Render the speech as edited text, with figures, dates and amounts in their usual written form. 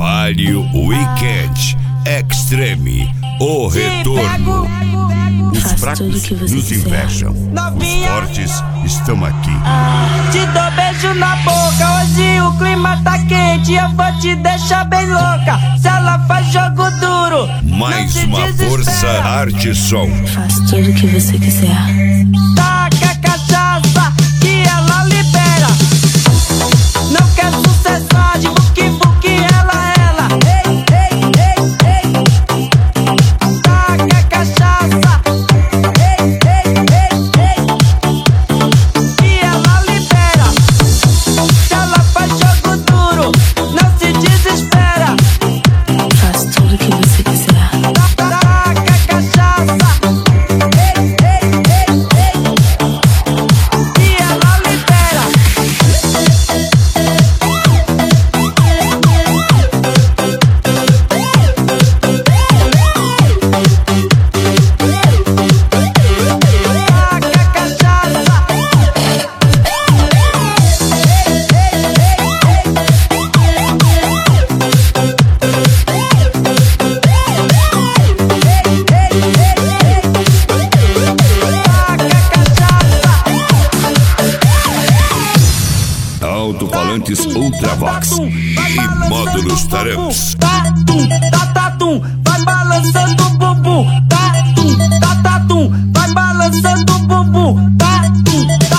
Trabalho Weekend Extreme, o retorno. Os fracos nos invejam, os fortes estão aqui. Te dou beijo na boca, hoje o clima tá quente, eu vou te deixar bem louca. Se ela faz jogo duro, Mais uma força Arte Som. Faz tudo o que você quiser. Taca a cachaça que ela libera. Não quer sucessar de buque, ela. Ei, ei, ei, ei. Taca a cachaça. Ei, ei, ei, ei. Que ela libera. Se ela faz jogo duro, não se desespera. Faz tudo o que você quiser. Taca a cachaça. Ei, ei, ei, ei. Que ela libera. Taca a cachaça. Alto-falantes Ultravox e módulos Taramps. Tatum, tatatum, vai balançando o bumbum. Tatum, tatatum, vai balançando o bumbum. Tatum,